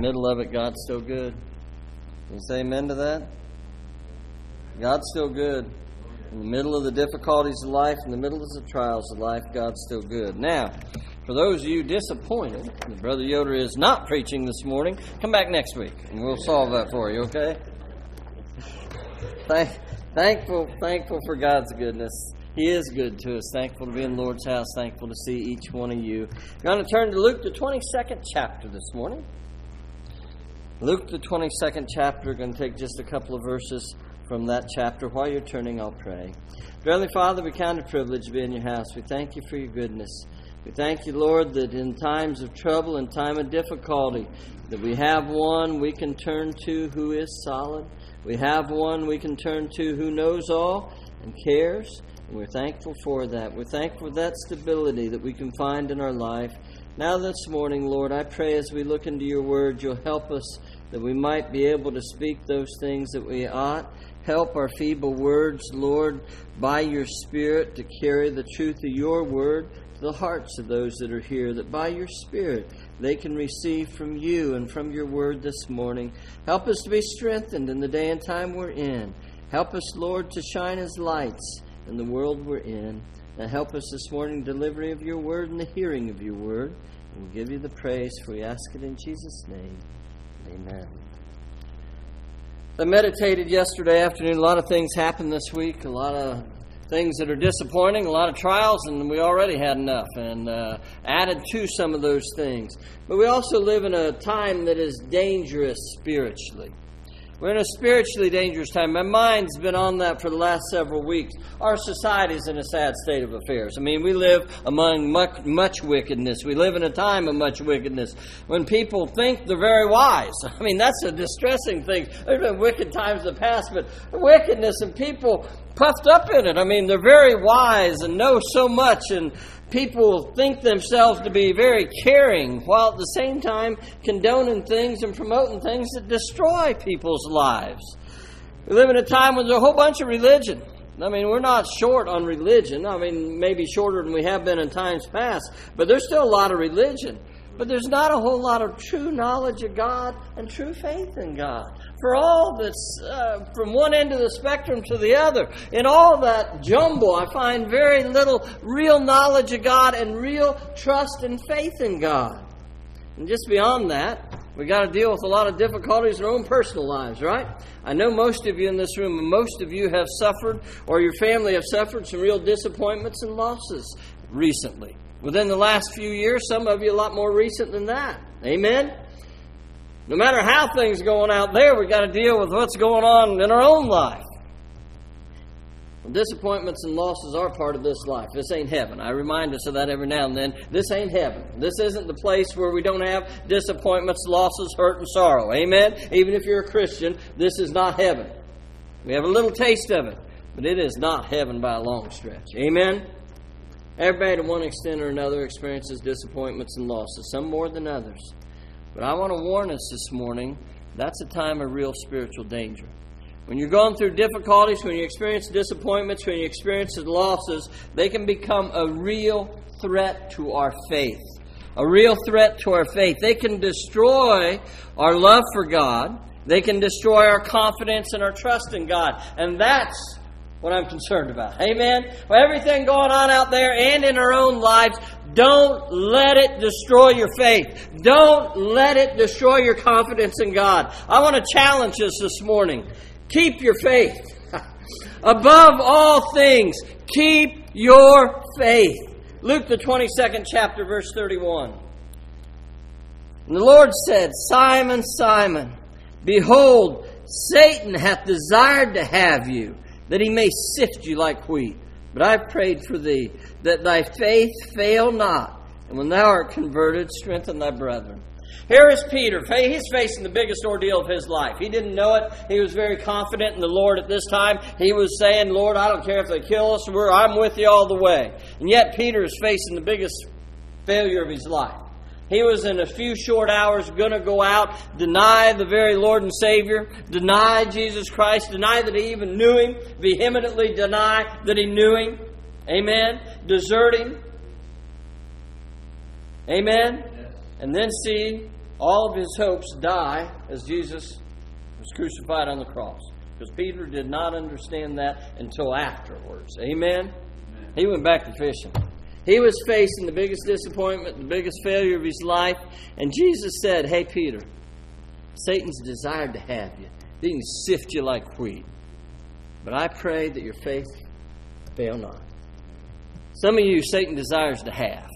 middle of it, God's still good. You say amen to that? God's still good. In the middle of the difficulties of life, in the middle of the trials of life, God's still good. Now, for those of you disappointed that Brother Yoder is not preaching this morning, come back next week and we'll solve that for you, okay? Thankful for God's goodness. He is good to us. Thankful to be in the Lord's house. Thankful to see each one of you. We're going to turn to Luke, the 22nd chapter this morning. Luke, the 22nd chapter. We're going to take just a couple of verses from that chapter. While you're turning, I'll pray. Dear Heavenly Father, we count it a privilege to be in your house. We thank you for your goodness. We thank you, Lord, that in times of trouble and time of difficulty, that we have one we can turn to who is solid. We have one we can turn to who knows all and cares. And we're thankful for that. We're thankful for that stability that we can find in our life. Now this morning, Lord, I pray as we look into your word, you'll help us that we might be able to speak those things that we ought. Help our feeble words, Lord, by your Spirit to carry the truth of your word to the hearts of those that are here, that by your Spirit they can receive from you and from your word this morning. Help us to be strengthened in the day and time we're in. Help us, Lord, to shine as lights in the world we're in. Now help us this morning in delivery of your word and the hearing of your word. And we'll give you the praise, for we ask it in Jesus' name. Amen. I meditated yesterday afternoon. A lot of things happened this week. A lot of things that are disappointing, a lot of trials, and we already had enough, and added to some of those things. But we also live in a time that is dangerous spiritually. We're in a spiritually dangerous time. My mind's been on that for the last several weeks. Our society's in a sad state of affairs. I mean, we live among much wickedness. We live in a time of much wickedness. When people think they're very wise, I mean, that's a distressing thing. There's been wicked times in the past, but wickedness and people puffed up in it. I mean, they're very wise and know so much, and people think themselves to be very caring, while at the same time condoning things and promoting things that destroy people's lives. We live in a time when there's a whole bunch of religion. I mean, we're not short on religion. I mean, maybe shorter than we have been in times past, but there's still a lot of religion. But there's not a whole lot of true knowledge of God and true faith in God. For all that's from one end of the spectrum to the other, in all that jumble, I find very little real knowledge of God and real trust and faith in God. And just beyond that, we got to deal with a lot of difficulties in our own personal lives, right? I know most of you in this room, and most of you have suffered, or your family have suffered some real disappointments and losses recently. Within the last few years, some of you a lot more recent than that. Amen? No matter how things are going out there, we've got to deal with what's going on in our own life. Well, disappointments and losses are part of this life. This ain't heaven. I remind us of that every now and then. This ain't heaven. This isn't the place where we don't have disappointments, losses, hurt, and sorrow. Amen? Even if you're a Christian, this is not heaven. We have a little taste of it, but it is not heaven by a long stretch. Amen? Everybody to one extent or another experiences disappointments and losses, some more than others. But I want to warn us this morning, that's a time of real spiritual danger. When you're going through difficulties, when you experience disappointments, when you experience losses, they can become a real threat to our faith. A real threat to our faith. They can destroy our love for God. They can destroy our confidence and our trust in God. And that's what I'm concerned about. Amen? Well, everything going on out there and in our own lives, don't let it destroy your faith. Don't let it destroy your confidence in God. I want to challenge us this morning. Keep your faith. Above all things, keep your faith. Luke, the 22nd chapter, verse 31. And the Lord said, Simon, Simon, behold, Satan hath desired to have you, that he may sift you like wheat. But I prayed for thee, that thy faith fail not. And when thou art converted, strengthen thy brethren. Here is Peter. He's facing the biggest ordeal of his life. He didn't know it. He was very confident in the Lord at this time. He was saying, Lord, I don't care if they kill us. I'm with you all the way. And yet Peter is facing the biggest failure of his life. He was in a few short hours going to go out, deny the very Lord and Savior, deny Jesus Christ, deny that he even knew him, vehemently deny that he knew him. Amen. Desert him. Amen. Yes. And then see all of his hopes die as Jesus was crucified on the cross. Because Peter did not understand that until afterwards. Amen? He went back to fishing. He was facing the biggest disappointment, the biggest failure of his life. And Jesus said, hey, Peter, Satan's desired to have you. He can sift you like wheat. But I pray that your faith fail not. Some of you, Satan desires to have.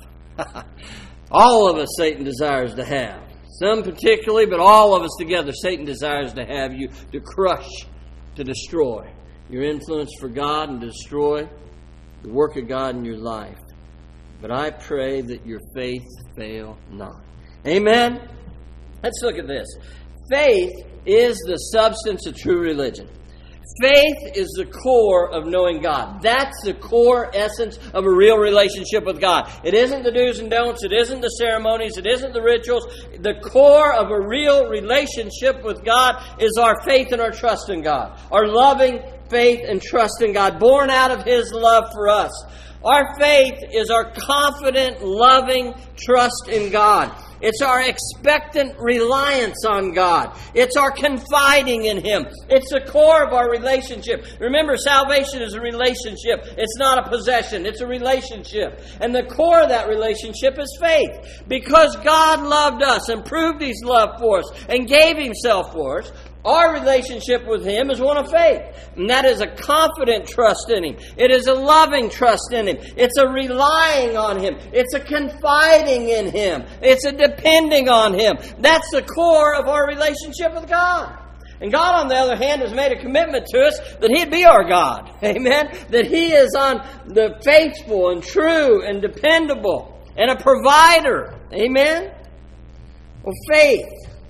All of us, Satan desires to have. Some particularly, but all of us together, Satan desires to have you, to crush, to destroy your influence for God and to destroy the work of God in your life. But I pray that your faith fail not. Amen? Let's look at this. Faith is the substance of true religion. Faith is the core of knowing God. That's the core essence of a real relationship with God. It isn't the do's and don'ts. It isn't the ceremonies. It isn't the rituals. The core of a real relationship with God is our faith and our trust in God. Our loving faith and trust in God, born out of His love for us. Our faith is our confident, loving trust in God. It's our expectant reliance on God. It's our confiding in Him. It's the core of our relationship. Remember, salvation is a relationship. It's not a possession. It's a relationship. And the core of that relationship is faith. Because God loved us and proved His love for us and gave Himself for us, our relationship with Him is one of faith. And that is a confident trust in Him. It is a loving trust in Him. It's a relying on Him. It's a confiding in Him. It's a depending on Him. That's the core of our relationship with God. And God, on the other hand, has made a commitment to us that He'd be our God. Amen? That He is on the faithful and true and dependable and a provider. Amen? Well, faith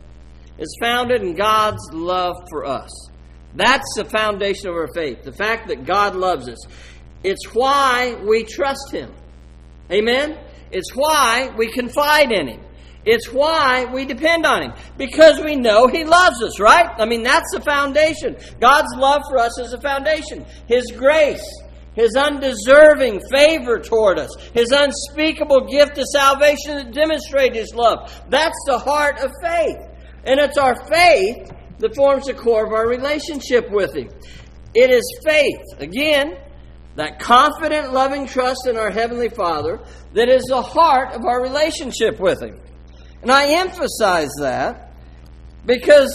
is founded in God's love for us. That's the foundation of our faith. The fact that God loves us. It's why we trust Him. Amen? It's why we confide in Him. It's why we depend on Him. Because we know He loves us, right? I mean, that's the foundation. God's love for us is the foundation. His grace, His undeserving favor toward us, His unspeakable gift of salvation that demonstrates His love. That's the heart of faith. And it's our faith that forms the core of our relationship with Him. It is faith, again, that confident, loving trust in our Heavenly Father that is the heart of our relationship with Him. And I emphasize that because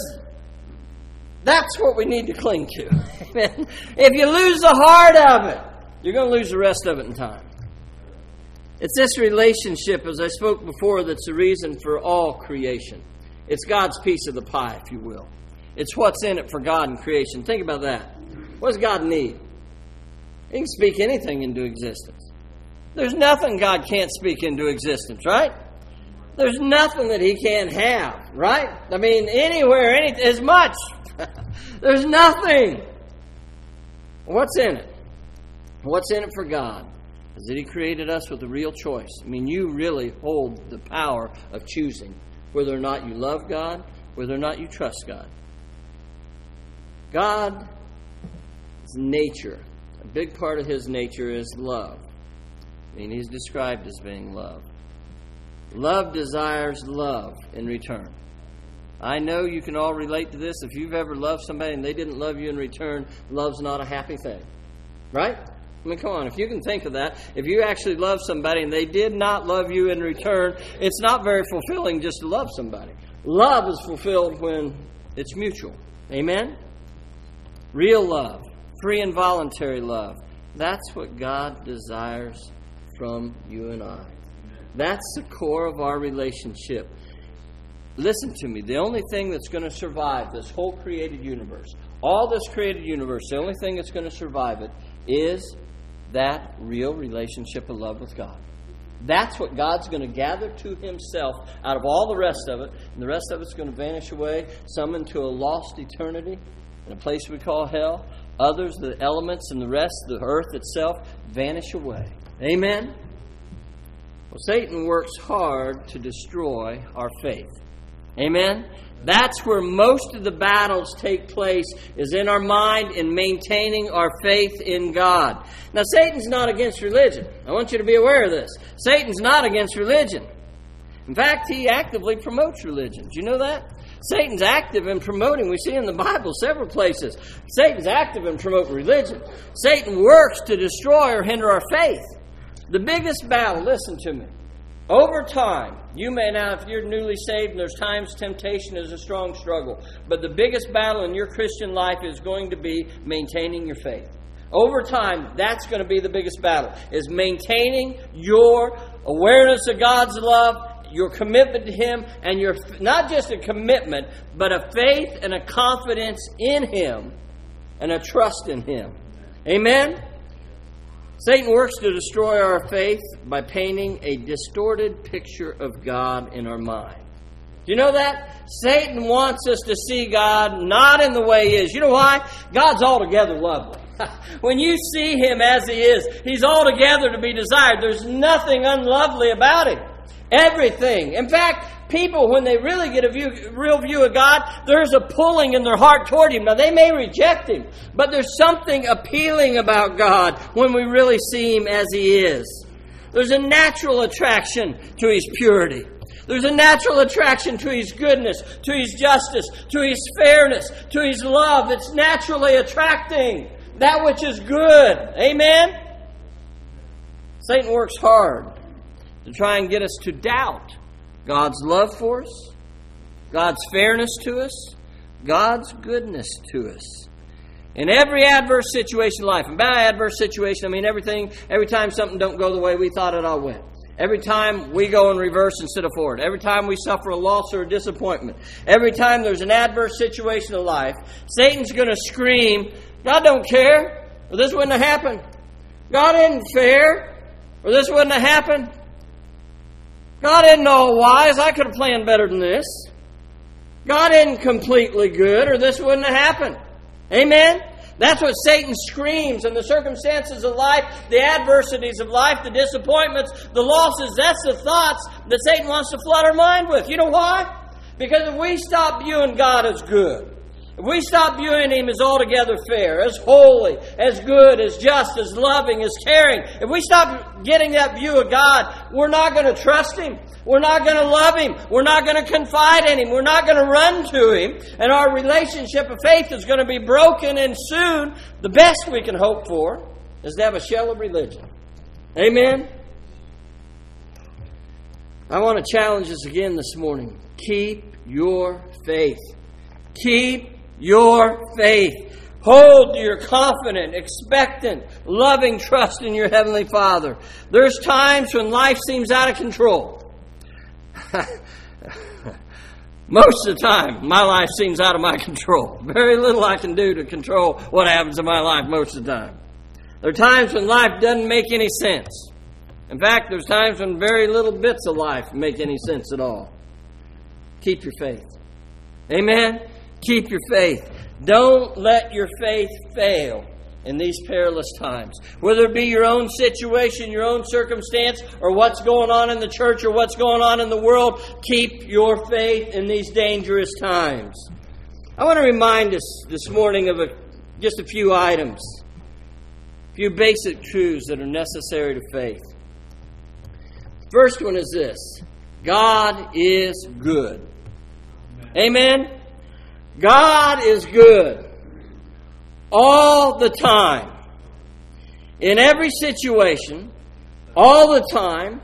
that's what we need to cling to. Amen. If you lose the heart of it, you're going to lose the rest of it in time. It's this relationship, as I spoke before, that's the reason for all creation. It's God's piece of the pie, if you will. It's what's in it for God in creation. Think about that. What does God need? He can speak anything into existence. There's nothing God can't speak into existence, right? There's nothing that He can't have, right? I mean, anywhere, as much. There's nothing. What's in it? What's in it for God is that He created us with a real choice. I mean, you really hold the power of choosing whether or not you love God, whether or not you trust God. God's nature, a big part of His nature is love. I mean, He's described as being love. Love desires love in return. I know you can all relate to this. If you've ever loved somebody and they didn't love you in return, love's not a happy thing. Right? I mean, come on. If you can think of that, if you actually love somebody and they did not love you in return, it's not very fulfilling just to love somebody. Love is fulfilled when it's mutual. Amen? Real love, free and voluntary love. That's what God desires from you and I. That's the core of our relationship. Listen to me. The only thing that's going to survive this whole created universe, all this created universe, the only thing that's going to survive it is that real relationship of love with God. That's what God's going to gather to Himself out of all the rest of it. And the rest of it's going to vanish away, some into a lost eternity in a place we call hell. Others, the elements and the rest, the earth itself, vanish away. Amen? Well, Satan works hard to destroy our faith. Amen? That's where most of the battles take place, is in our mind in maintaining our faith in God. Now, Satan's not against religion. I want you to be aware of this. Satan's not against religion. In fact, he actively promotes religion. Do you know that? Satan's active in promoting. We see in the Bible several places. Satan's active in promoting religion. Satan works to destroy or hinder our faith. The biggest battle, listen to me, over time, you may now, if you're newly saved, and there's times temptation is a strong struggle, but the biggest battle in your Christian life is going to be maintaining your faith. Over time, that's going to be the biggest battle, is maintaining your awareness of God's love, your commitment to Him, and your not just a commitment, but a faith and a confidence in Him and a trust in Him. Amen? Satan works to destroy our faith by painting a distorted picture of God in our mind. Do you know that? Satan wants us to see God not in the way He is. You know why? God's altogether lovely. When you see Him as He is, He's altogether to be desired. There's nothing unlovely about Him. Everything. In fact, people, when they really get a real view of God, there's a pulling in their heart toward Him. Now, they may reject Him, but there's something appealing about God when we really see Him as He is. There's a natural attraction to His purity. There's a natural attraction to His goodness, to His justice, to His fairness, to His love. It's naturally attracting that which is good. Amen? Satan works hard to try and get us to doubt God's love for us, God's fairness to us, God's goodness to us. In every adverse situation in life, and by adverse situation, I mean every time something don't go the way we thought it all went. Every time we go in reverse instead of forward. Every time we suffer a loss or a disappointment. Every time there's an adverse situation in life, Satan's going to scream, God don't care, or this wouldn't have happened. God isn't fair, or this wouldn't have happened. God isn't all wise. I could have planned better than this. God isn't completely good, or this wouldn't have happened. Amen? That's what Satan screams in the circumstances of life, the adversities of life, the disappointments, the losses. That's the thoughts that Satan wants to flood our mind with. You know why? Because if we stop viewing God as good, if we stop viewing Him as altogether fair, as holy, as good, as just, as loving, as caring, if we stop getting that view of God, we're not going to trust Him. We're not going to love Him. We're not going to confide in Him. We're not going to run to Him. And our relationship of faith is going to be broken, and soon the best we can hope for is to have a shell of religion. Amen? I want to challenge us again this morning. Keep your faith. Keep your faith. Hold to your confident, expectant, loving trust in your Heavenly Father. There's times when life seems out of control. Most of the time, my life seems out of my control. Very little I can do to control what happens in my life most of the time. There are times when life doesn't make any sense. In fact, there's times when very little bits of life make any sense at all. Keep your faith. Amen? Keep your faith. Don't let your faith fail in these perilous times. Whether it be your own situation, your own circumstance, or what's going on in the church or what's going on in the world, keep your faith in these dangerous times. I want to remind us this morning of just a few items, a few basic truths that are necessary to faith. First one is this: God is good. Amen? God is good all the time. In every situation, all the time,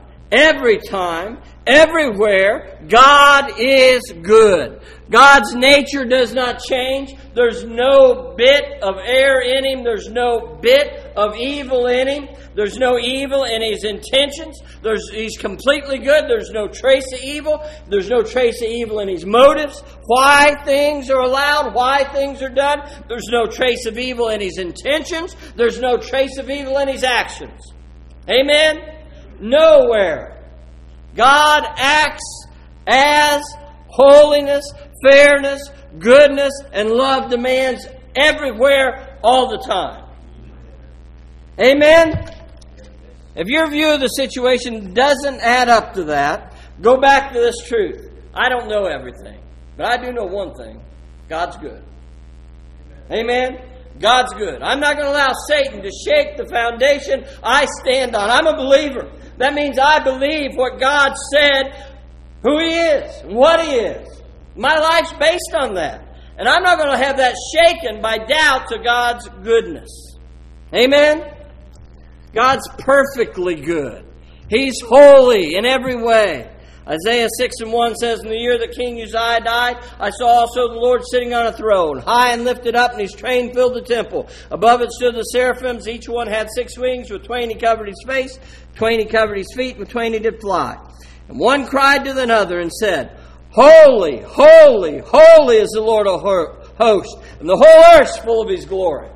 everywhere, God is good. God's nature does not change. There's no bit of error in Him. There's no bit of evil in Him. There's no evil in His intentions. He's completely good. There's no trace of evil. There's no trace of evil in His motives. Why things are allowed, why things are done. There's no trace of evil in His intentions. There's no trace of evil in His actions. Amen? Nowhere. God acts as holiness, fairness, goodness, and love demands everywhere, all the time. Amen? If your view of the situation doesn't add up to that, go back to this truth. I don't know everything, but I do know one thing. God's good. Amen? God's good. I'm not going to allow Satan to shake the foundation I stand on. I'm a believer. That means I believe what God said who He is and what He is. My life's based on that. And I'm not going to have that shaken by doubts of God's goodness. Amen? God's perfectly good. He's holy in every way. Isaiah 6:1 says, in the year that King Uzziah died, I saw also the Lord sitting on a throne, high and lifted up, and His train filled the temple. Above it stood the seraphims. Each one had 6 wings. With twain He covered His face, twain He covered His feet, with twain He did fly. And one cried to another and said, Holy, holy, holy is the Lord of hosts, and the whole earth is full of His glory.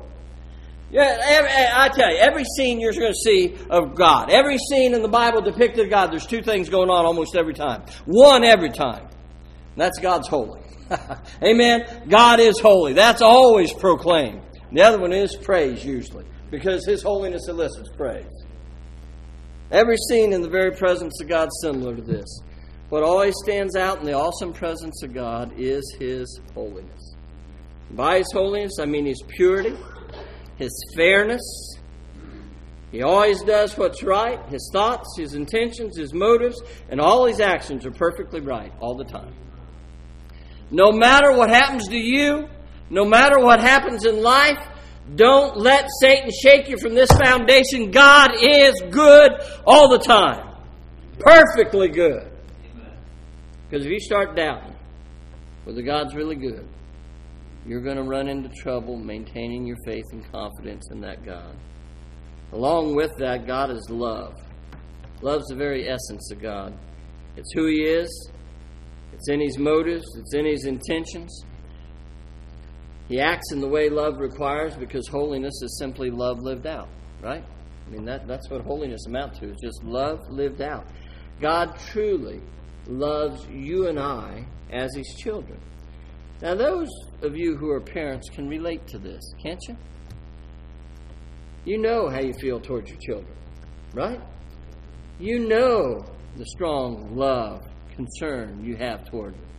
Yeah, I tell you, every scene you're going to see of God, every scene in the Bible depicted of God, there's 2 things going on almost every time. One every time. And that's God's holy. Amen? God is holy. That's always proclaimed. The other one is praise, usually, because His holiness elicits praise. Every scene in the very presence of God is similar to this. What always stands out in the awesome presence of God is His holiness. By His holiness, I mean His purity, His fairness. He always does what's right. His thoughts, His intentions, His motives, and all His actions are perfectly right all the time. No matter what happens to you, no matter what happens in life, don't let Satan shake you from this foundation. God is good all the time. Perfectly good. Because if you start doubting whether God's really good, you're going to run into trouble maintaining your faith and confidence in that God. Along with that, God is love. Love's the very essence of God. It's who He is. It's in His motives. It's in His intentions. He acts in the way love requires because holiness is simply love lived out, right? I mean, that's what holiness amounts to. It's just love lived out. God truly loves you and I as His children. Now, those of you who are parents can relate to this, can't you? You know how you feel towards your children, right? You know the strong love, concern you have toward them.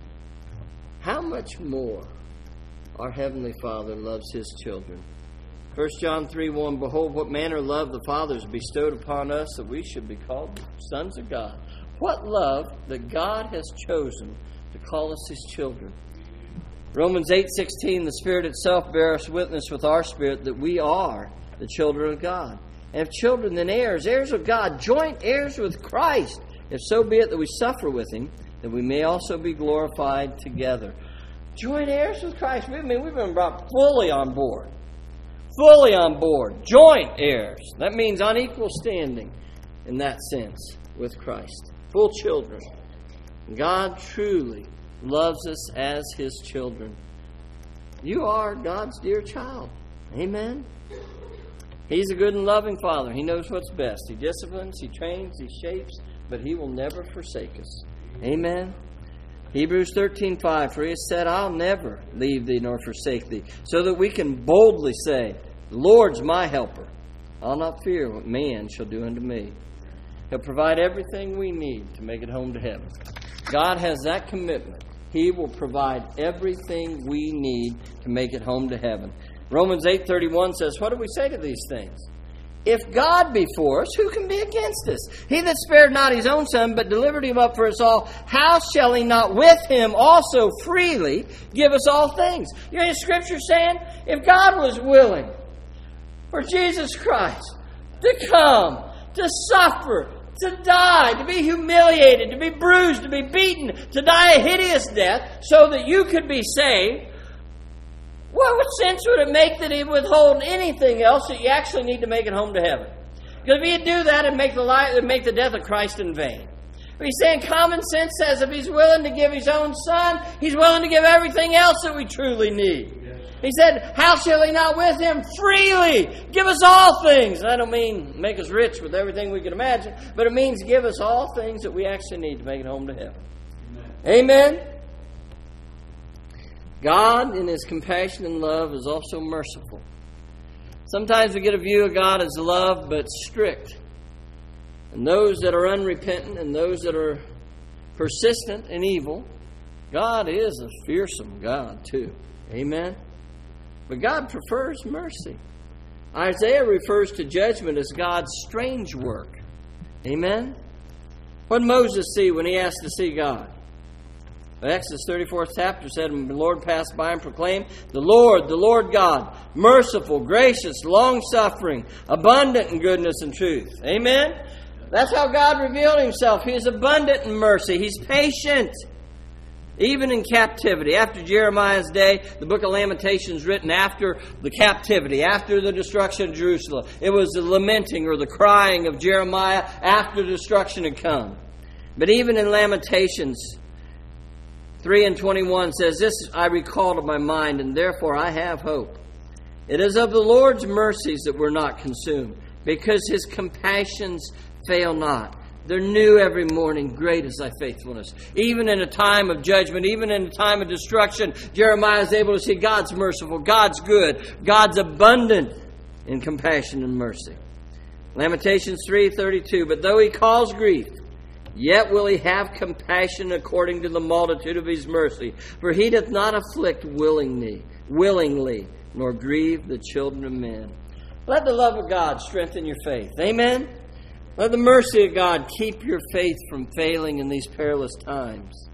How much more our Heavenly Father loves His children? 1 John 3:1, Behold, what manner of love the Father has bestowed upon us that we should be called sons of God. What love that God has chosen to call us His children. Romans 8:16, the Spirit itself bears witness with our spirit that we are the children of God. And if children, then heirs, heirs of God, joint heirs with Christ, if so be it that we suffer with Him, that we may also be glorified together. Joint heirs with Christ. I mean, we've been brought fully on board. Fully on board. Joint heirs. That means on equal standing in that sense with Christ. Full children. God truly loves us as His children. You are God's dear child. Amen? He's a good and loving Father. He knows what's best. He disciplines, He trains, He shapes, but He will never forsake us. Amen? Hebrews 13:5, For He has said, I'll never leave thee nor forsake thee, so that we can boldly say, The Lord's my helper. I'll not fear what man shall do unto me. He'll provide everything we need to make it home to heaven. God has that commitment. He will provide everything we need to make it home to heaven. Romans 8:31 says, What do we say to these things? If God be for us, who can be against us? He that spared not His own Son, but delivered Him up for us all, how shall He not with Him also freely give us all things? You know, the Scripture saying, if God was willing for Jesus Christ to come, to suffer, to die, to be humiliated, to be bruised, to be beaten, to die a hideous death so that you could be saved, what sense would it make that He would withhold anything else that you actually need to make it home to heaven? Because if He'd do that, it'd make the death of Christ in vain. But He's saying common sense says if He's willing to give His own Son, He's willing to give everything else that we truly need. He said, how shall He not with Him freely give us all things? I don't mean make us rich with everything we can imagine, but it means give us all things that we actually need to make it home to heaven. Amen? God, in His compassion and love, is also merciful. Sometimes we get a view of God as love, but strict. And those that are unrepentant and those that are persistent in evil, God is a fearsome God too. Amen? But God prefers mercy. Isaiah refers to judgment as God's strange work. Amen? What did Moses see when he asked to see God? The Exodus 34th chapter said, and the Lord passed by and proclaimed, the Lord God, merciful, gracious, long-suffering, abundant in goodness and truth. Amen? That's how God revealed Himself. He is abundant in mercy. He's patient, even in captivity. After Jeremiah's day, the book of Lamentations written after the captivity, after the destruction of Jerusalem. It was the lamenting or the crying of Jeremiah after destruction had come. But even in Lamentations 3:21 says, this I recall to my mind, and therefore I have hope. It is of the Lord's mercies that we're not consumed, because His compassions fail not. They're new every morning. Great is thy faithfulness. Even in a time of judgment, even in a time of destruction, Jeremiah is able to see God's merciful, God's good, God's abundant in compassion and mercy. Lamentations 3:32, but though He cause grief, yet will He have compassion according to the multitude of His mercy. For He doth not afflict willingly, nor grieve the children of men. Let the love of God strengthen your faith. Amen? Let the mercy of God keep your faith from failing in these perilous times.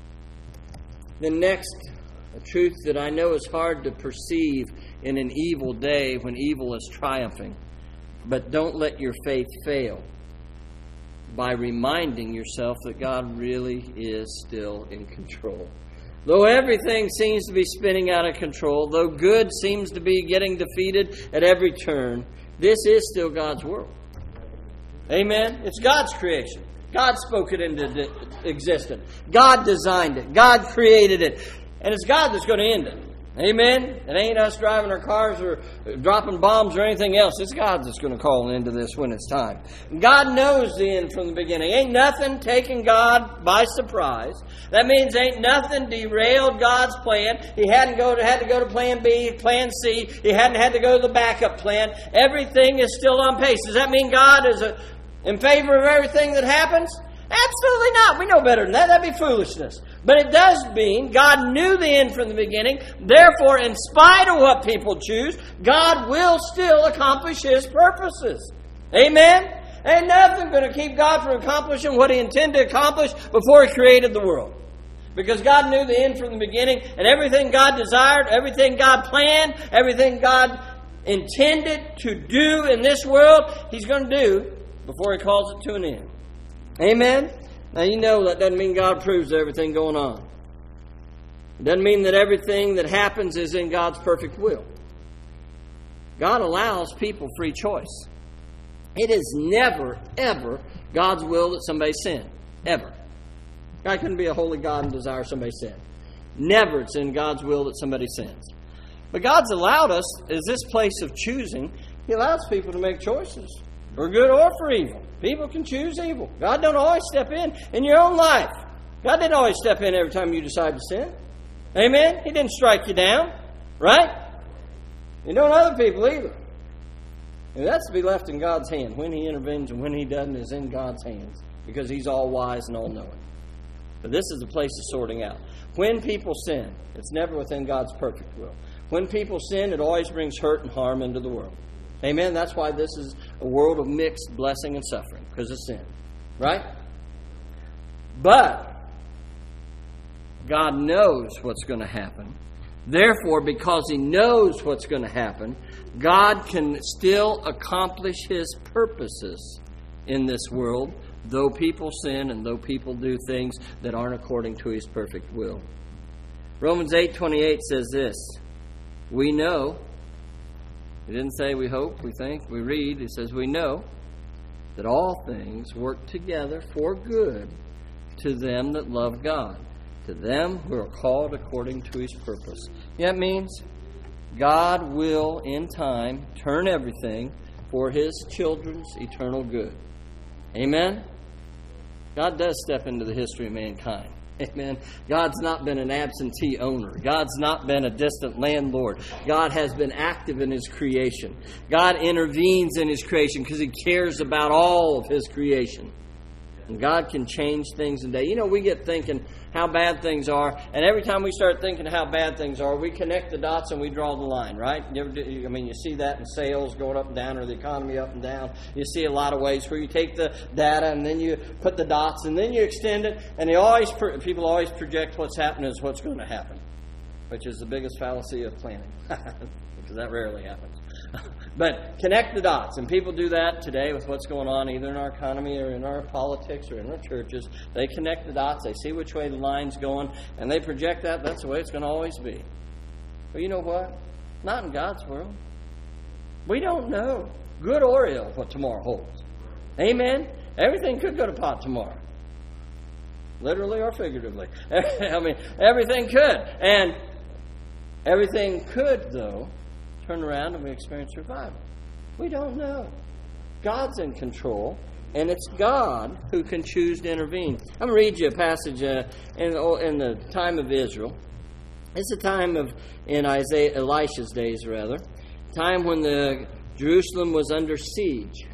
The next, a truth that I know is hard to perceive in an evil day when evil is triumphing. But don't let your faith fail by reminding yourself that God really is still in control. Though everything seems to be spinning out of control, though good seems to be getting defeated at every turn, this is still God's world. Amen? It's God's creation. God spoke it into existence. God designed it. God created it. And it's God that's going to end it. Amen? It ain't us driving our cars or dropping bombs or anything else. It's God that's going to call an end to this when it's time. God knows the end from the beginning. Ain't nothing taking God by surprise. That means ain't nothing derailed God's plan. He had to go to plan B, plan C. He hadn't had to go to the backup plan. Everything is still on pace. Does that mean God is in favor of everything that happens? Absolutely not. We know better than that. That'd be foolishness. But it does mean God knew the end from the beginning. Therefore, in spite of what people choose, God will still accomplish His purposes. Amen? Ain't nothing going to keep God from accomplishing what He intended to accomplish before He created the world. Because God knew the end from the beginning, and everything God desired, everything God planned, everything God intended to do in this world, He's going to do before He calls it to an end. Amen? Now you know that doesn't mean God approves of everything going on. It doesn't mean that everything that happens is in God's perfect will. God allows people free choice. It is never, ever God's will that somebody sin. Ever. God couldn't be a holy God and desire somebody sin. Never it's in God's will that somebody sins. But God's allowed us, as this place of choosing, He allows people to make choices. For good or for evil. People can choose evil. God don't always step in your own life. God didn't always step in every time you decide to sin. Amen? He didn't strike you down. Right? You don't other people either. And that's to be left in God's hand. When He intervenes and when He doesn't is in God's hands. Because He's all wise and all knowing. But this is the place of sorting out. When people sin, it's never within God's perfect will. When people sin, it always brings hurt and harm into the world. Amen? That's why this is a world of mixed blessing and suffering. Because of sin. Right? But God knows what's going to happen. Therefore, because He knows what's going to happen, God can still accomplish His purposes in this world, though people sin and though people do things that aren't according to His perfect will. Romans 8:28 says this, we know, it didn't say we hope, we think, we read, it says we know that all things work together for good to them that love God, to them who are called according to His purpose. That means God will, in time, turn everything for His children's eternal good. Amen? God does step into the history of mankind. Amen. God's not been an absentee owner. God's not been a distant landlord. God has been active in His creation. God intervenes in His creation because He cares about all of His creation. And God can change things in a day. You know, we get thinking how bad things are, and every time we start thinking how bad things are, we connect the dots and we draw the line, right? You see that in sales going up and down, or the economy up and down. You see a lot of ways where you take the data and then you put the dots and then you extend it, and people always project what's happening as what's going to happen, which is the biggest fallacy of planning, because that rarely happens. But connect the dots, and people do that today with what's going on either in our economy or in our politics or in our churches. They connect the dots, they see which way the line's going, and they project that. That's the way it's going to always be. But you know what? Not in God's world. We don't know, good or ill, what tomorrow holds. Amen? Everything could go to pot tomorrow. Literally or figuratively. I mean, everything could. And everything could, though, turn around and we experience revival. We don't know. God's in control, and it's God who can choose to intervene. I'm going to read you a passage in the time of Israel. It's a time in Elisha's days, rather. Time when Jerusalem was under siege.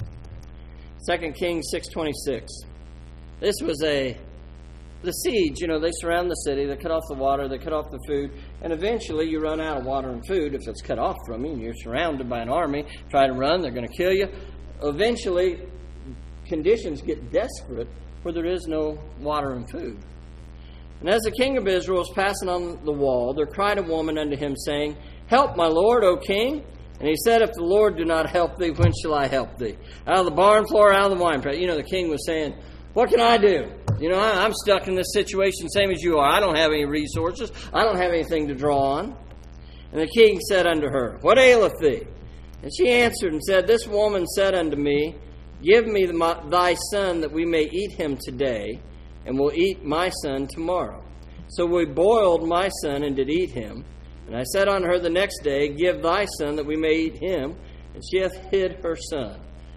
2 Kings 6:26. This was the siege. You know, they surround the city, they cut off the water, they cut off the food, and eventually you run out of water and food if it's cut off from you, and you're surrounded by an army. Try to run, they're going to kill you. Eventually, conditions get desperate where there is no water and food. And as the king of Israel was passing on the wall, there cried a woman unto him, saying, Help, my lord, O king. And he said, If the Lord do not help thee, when shall I help thee? Out of the barn floor, out of the winepress. You know, the king was saying, What can I do? You know, I'm stuck in this situation same as you are. I don't have any resources. I don't have anything to draw on. And the king said unto her, What aileth thee? And she answered and said, This woman said unto me, Give me thy son, that we may eat him today, and we'll eat my son tomorrow. So we boiled my son and did eat him. And I said unto her the next day, Give thy son, that we may eat him. And she hath hid her son.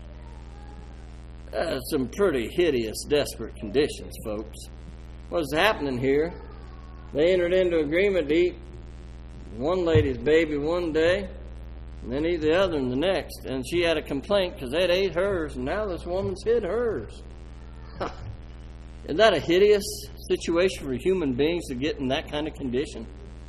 Some pretty hideous, desperate conditions, folks. What's happening here? They entered into agreement to eat one lady's baby one day and then eat the other the next. And she had a complaint because they'd ate hers, and now this woman's hid hers. Isn't that a hideous situation for human beings to get in that kind of condition?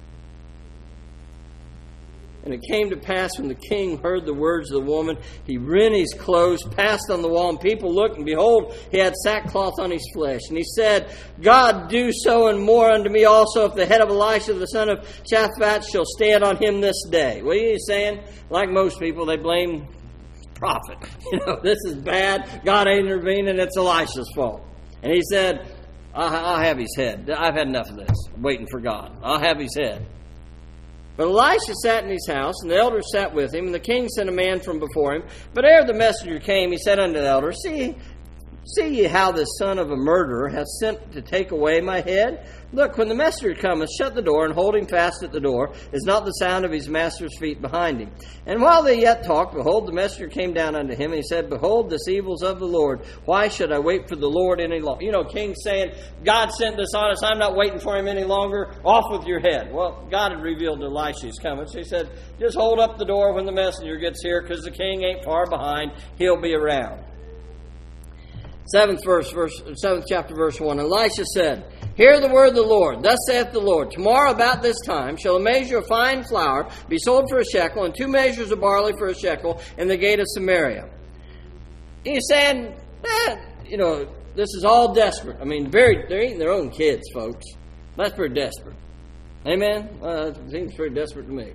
And it came to pass when the king heard the words of the woman, he rent his clothes, passed on the wall, and people looked, and behold, he had sackcloth on his flesh. And he said, God do so and more unto me also, if the head of Elisha the son of Shaphat shall stand on him this day. What are you saying? Like most people, they blame the prophet. You know, this is bad. God ain't intervening. It's Elisha's fault. And he said, I'll have his head. I've had enough of this. I'm waiting for God. I'll have his head. But Elisha sat in his house, and the elders sat with him, and the king sent a man from before him. But ere the messenger came, he said unto the elders, See ye how the son of a murderer hath sent to take away my head? Look, when the messenger cometh, shut the door, and hold him fast at the door. Is not the sound of his master's feet behind him? And while they yet talked, behold, the messenger came down unto him, and he said, Behold, this evil's of the Lord. Why should I wait for the Lord any longer? You know, king's saying, God sent this on us. I'm not waiting for him any longer. Off with your head. Well, God had revealed to Elisha he's coming. So he said, just hold up the door when the messenger gets here, because the king ain't far behind. He'll be around. 7th chapter, verse 1. Elisha said, Hear the word of the Lord. Thus saith the Lord, Tomorrow about this time shall a measure of fine flour be sold for a shekel, and 2 measures of barley for a shekel in the gate of Samaria. He's saying, you know, this is all desperate. I mean, they're eating their own kids, folks. That's pretty desperate. Amen? Well, that seems pretty desperate to me.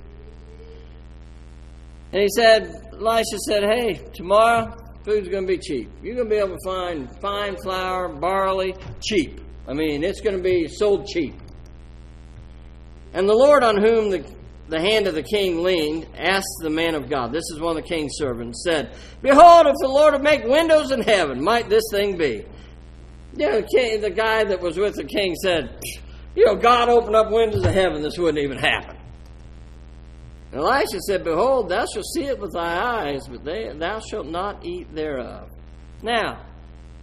And Elisha said, Hey, tomorrow, food's going to be cheap. You're going to be able to find fine flour, barley, cheap. I mean, it's going to be sold cheap. And the Lord on whom the hand of the king leaned asked the man of God, this is one of the king's servants, said, Behold, if the Lord would make windows in heaven, might this thing be? You know, the guy that was with the king said, you know, God opened up windows of heaven, this wouldn't even happen. And Elisha said, Behold, thou shalt see it with thy eyes, but thou shalt not eat thereof. Now,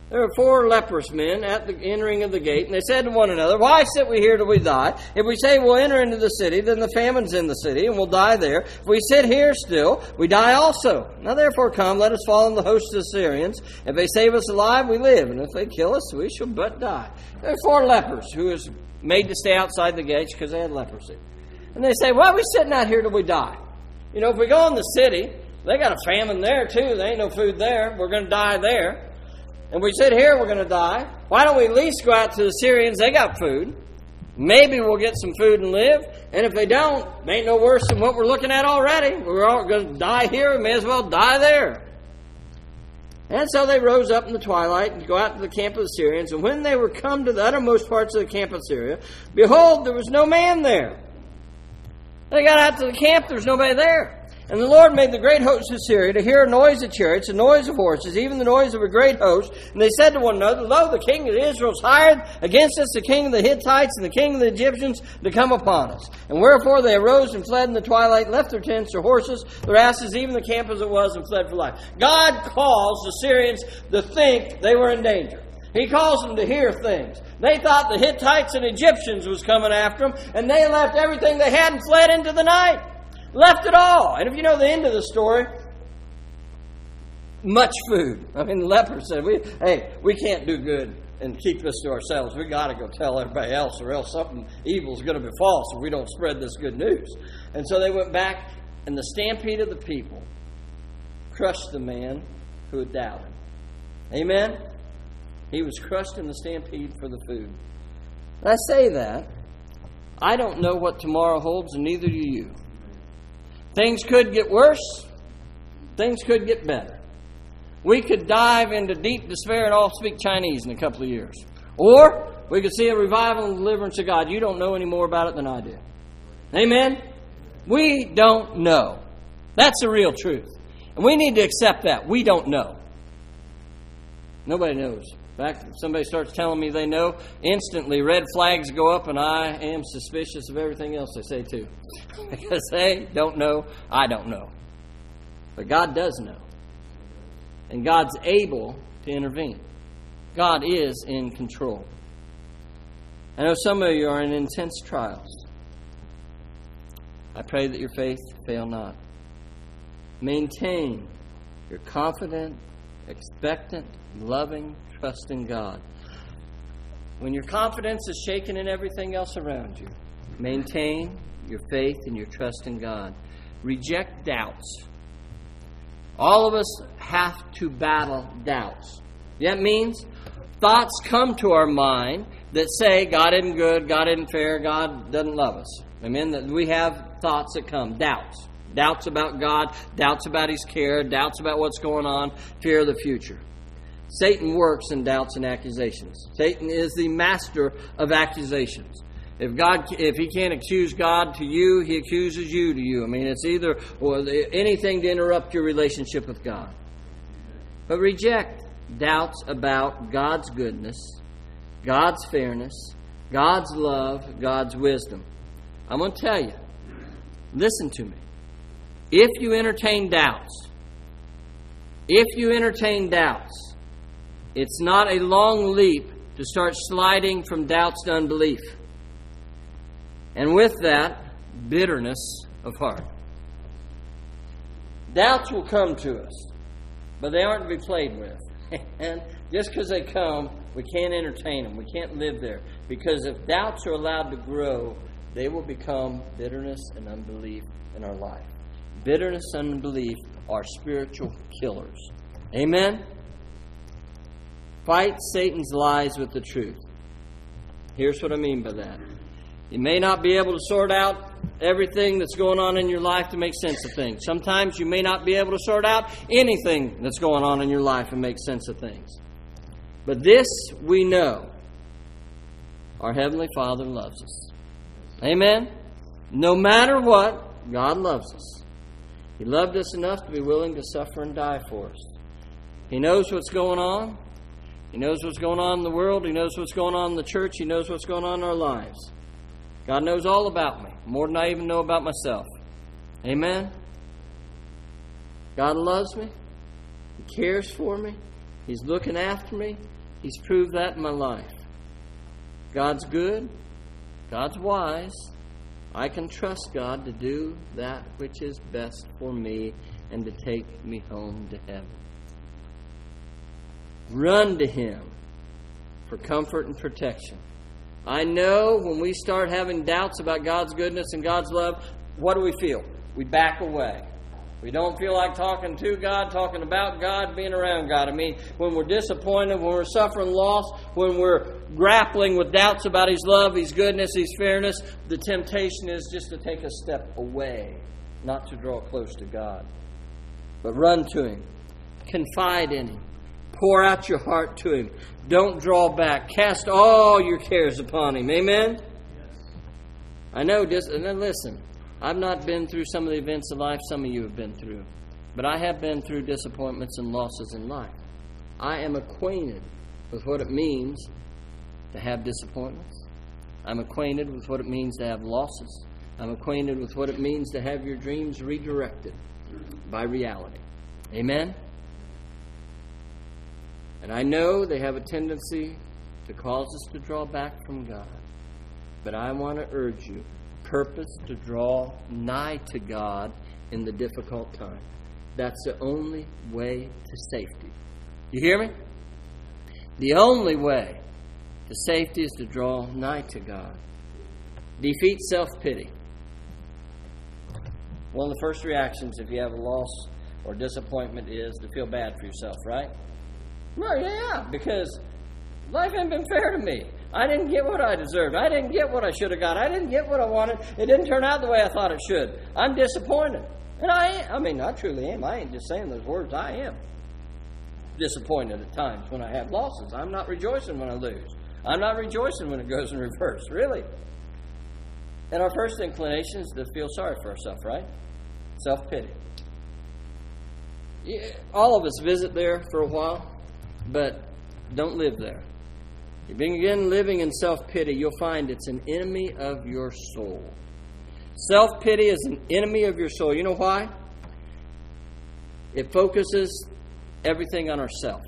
There were 4 leprous men at the entering of the gate, and they said to one another, "Why sit we here till we die? If we say we'll enter into the city, then the famine's in the city, and we'll die there. If we sit here still, we die also. Now therefore come, let us fall in the host of the Syrians. If they save us alive, we live, and if they kill us, we shall but die." There are 4 lepers who was made to stay outside the gates because they had leprosy. And they say, "Why are we sitting out here till we die? You know, if we go in the city, they got a famine there too. There ain't no food there. We're going to die there. And we sit here, we're going to die. Why don't we at least go out to the Syrians? They got food. Maybe we'll get some food and live. And if they don't, it ain't no worse than what we're looking at already. We're all going to die here. We may as well die there." And so they rose up in the twilight and go out to the camp of the Syrians. And when they were come to the uttermost parts of the camp of Syria, behold, there was no man there. They got out to the camp, there was nobody there. And the Lord made the great host of Syria to hear a noise of chariots, a noise of horses, even the noise of a great host. And they said to one another, "Lo, the king of Israel is hired against us, the king of the Hittites and the king of the Egyptians, to come upon us." And wherefore they arose and fled in the twilight, left their tents, their horses, their asses, even the camp as it was, and fled for life. God calls the Syrians to think they were in danger. He calls them to hear things. They thought the Hittites and Egyptians was coming after them, and they left everything they had and fled into the night. Left it all. And if you know the end of the story, much food. I mean, the lepers said, we can't do good and keep this to ourselves. We got to go tell everybody else, or else something evil is going to befall us if we don't spread this good news. And so they went back, and the stampede of the people crushed the man who had doubted. Amen? He was crushed in the stampede for the food. And I say that. I don't know what tomorrow holds, and neither do you. Things could get worse. Things could get better. We could dive into deep despair and all speak Chinese in a couple of years. Or we could see a revival and deliverance of God. You don't know any more about it than I do. Amen? We don't know. That's the real truth. And we need to accept that. We don't know. Nobody knows. In fact, if somebody starts telling me they know, instantly red flags go up, and I am suspicious of everything else they say too. Because they don't know, I don't know. But God does know. And God's able to intervene. God is in control. I know some of you are in intense trials. I pray that your faith fail not. Maintain your confident, expectant, loving, trusting God. When your confidence is shaken in everything else around you, maintain your faith and your trust in God. Reject doubts. All of us have to battle doubts. That means thoughts come to our mind that say God isn't good, God isn't fair, God doesn't love us. Amen? That we have thoughts that come, doubts. Doubts about God, doubts about His care, doubts about what's going on, fear of the future. Satan works in doubts and accusations. Satan is the master of accusations. If he can't accuse God to you, he accuses you to you. I mean, it's either or anything to interrupt your relationship with God. But reject doubts about God's goodness, God's fairness, God's love, God's wisdom. I'm going to tell you, listen to me. If you entertain doubts, it's not a long leap to start sliding from doubts to unbelief. And with that, bitterness of heart. Doubts will come to us, but they aren't to be played with. And just because they come, we can't entertain them. We can't live there. Because if doubts are allowed to grow, they will become bitterness and unbelief in our life. Bitterness and unbelief are spiritual killers. Amen? Fight Satan's lies with the truth. Here's what I mean by that. You may not be able to sort out everything that's going on in your life to make sense of things. Sometimes you may not be able to sort out anything that's going on in your life and make sense of things. But this we know. Our Heavenly Father loves us. Amen? No matter what, God loves us. He loved us enough to be willing to suffer and die for us. He knows what's going on. He knows what's going on in the world. He knows what's going on in the church. He knows what's going on in our lives. God knows all about me, more than I even know about myself. Amen? God loves me. He cares for me. He's looking after me. He's proved that in my life. God's good. God's wise. I can trust God to do that which is best for me and to take me home to heaven. Run to Him for comfort and protection. I know when we start having doubts about God's goodness and God's love, what do we feel? We back away. We don't feel like talking to God, talking about God, being around God. I mean, when we're disappointed, when we're suffering loss, when we're grappling with doubts about His love, His goodness, His fairness, the temptation is just to take a step away, not to draw close to God. But run to Him. Confide in Him. Pour out your heart to Him. Don't draw back. Cast all your cares upon Him. Amen? Yes. I know this, and then listen. I've not been through some of the events of life some of you have been through. But I have been through disappointments and losses in life. I am acquainted with what it means to have disappointments. I'm acquainted with what it means to have losses. I'm acquainted with what it means to have your dreams redirected by reality. Amen? And I know they have a tendency to cause us to draw back from God. But I want to urge you, purpose to draw nigh to God in the difficult time. That's the only way to safety. You hear me? The only way to safety is to draw nigh to God. Defeat self-pity. One of the first reactions if you have a loss or disappointment is to feel bad for yourself, right? Well, yeah, because life hasn't been fair to me. I didn't get what I deserved. I didn't get what I should have got. I didn't get what I wanted. It didn't turn out the way I thought it should. I'm disappointed. And I truly am. I ain't just saying those words. I am disappointed at times when I have losses. I'm not rejoicing when I lose. I'm not rejoicing when it goes in reverse, really. And our first inclination is to feel sorry for ourselves, right? Self-pity. Yeah, all of us visit there for a while, but don't live there. You begin living in self-pity, you'll find it's an enemy of your soul. Self-pity is an enemy of your soul. You know why? It focuses everything on ourselves.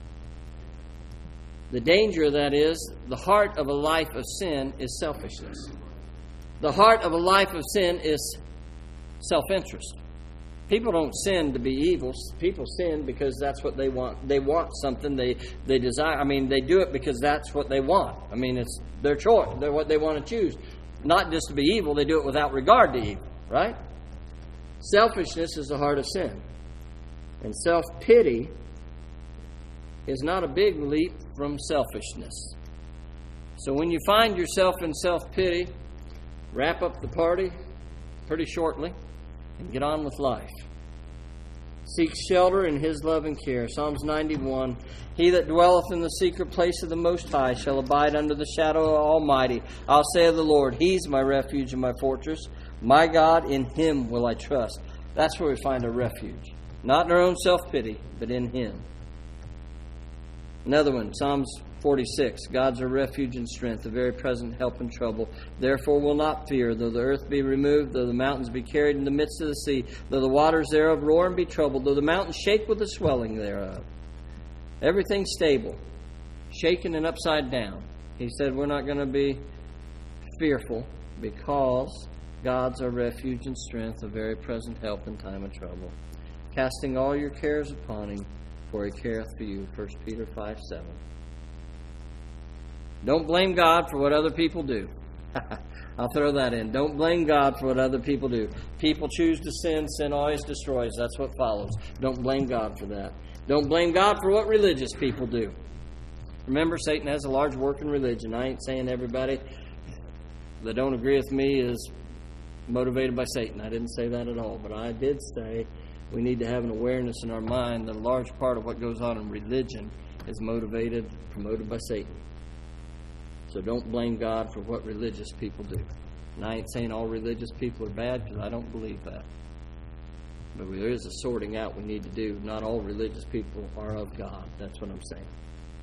The danger of that is the heart of a life of sin is selfishness. The heart of a life of sin is self-interest. People don't sin to be evil. People sin because that's what they want. They want something they desire. I mean, they do it because that's what they want. I mean, it's their choice. They're what they want to choose. Not just to be evil, they do it without regard to evil, right? Selfishness is the heart of sin. And self-pity is not a big leap from selfishness. So when you find yourself in self-pity, wrap up the party pretty shortly and get on with life. Seek shelter in His love and care. Psalms 91, He that dwelleth in the secret place of the Most High shall abide under the shadow of the Almighty. I'll say of the Lord, He's my refuge and my fortress. My God, in Him will I trust. That's where we find our refuge. Not in our own self-pity, but in Him. Another one, Psalms 46, God's a refuge and strength, a very present help in trouble. Therefore will not fear, though the earth be removed, though the mountains be carried in the midst of the sea, though the waters thereof roar and be troubled, though the mountains shake with the swelling thereof. Everything's stable, shaken and upside down. He said we're not going to be fearful because God's our refuge and strength, a very present help in time of trouble. Casting all your cares upon Him, for He careth for you. 1 Peter 5:7. Don't blame God for what other people do. I'll throw that in. Don't blame God for what other people do. People choose to sin. Sin always destroys. That's what follows. Don't blame God for that. Don't blame God for what religious people do. Remember, Satan has a large work in religion. I ain't saying everybody that don't agree with me is motivated by Satan. I didn't say that at all. But I did say we need to have an awareness in our mind that a large part of what goes on in religion is promoted by Satan. So don't blame God for what religious people do. And I ain't saying all religious people are bad, because I don't believe that. But there is a sorting out we need to do. Not all religious people are of God. That's what I'm saying.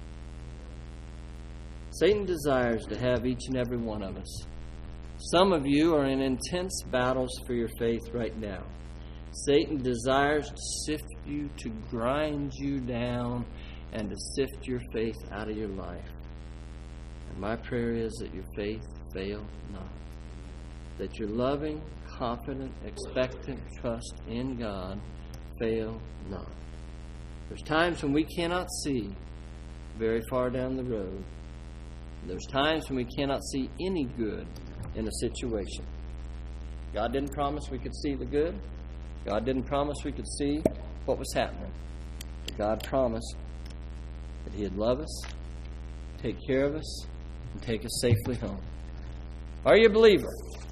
Satan desires to have each and every one of us. Some of you are in intense battles for your faith right now. Satan desires to sift you, to grind you down, and to sift your faith out of your life. And my prayer is that your faith fail not. That your loving, confident, expectant trust in God fail not. There's times when we cannot see very far down the road. There's times when we cannot see any good in a situation. God didn't promise we could see the good. God didn't promise we could see what was happening. God promised that He'd love us, take care of us, and take us safely home. Are you a believer?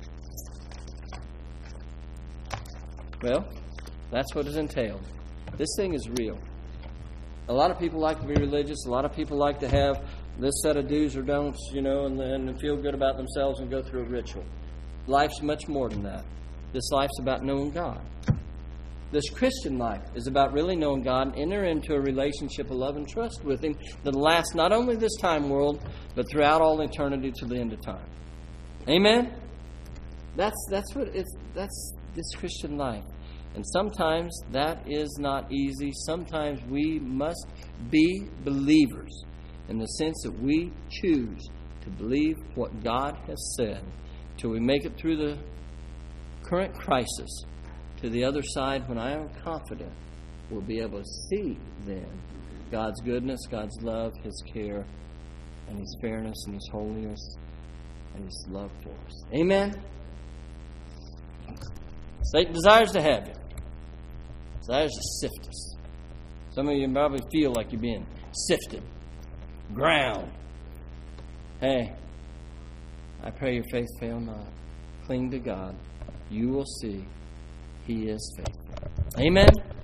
Well, that's what is entailed. This thing is real. A lot of people like to be religious. A lot of people like to have this set of do's or don'ts, and feel good about themselves and go through a ritual. Life's much more than that. This life's about knowing God. This Christian life is about really knowing God and enter into a relationship of love and trust with Him that lasts not only this time world, but throughout all eternity to the end of time. Amen? That's this Christian life. And sometimes that is not easy. Sometimes we must be believers in the sense that we choose to believe what God has said till we make it through the current crisis to the other side, when I am confident we'll be able to see then God's goodness, God's love, His care, and His fairness, and His holiness, and His love for us. Amen? Satan desires to have you. Desires to sift us. Some of you probably feel like you're being sifted, ground. Hey, I pray your faith fail not. Cling to God. You will see He is faithful. Amen.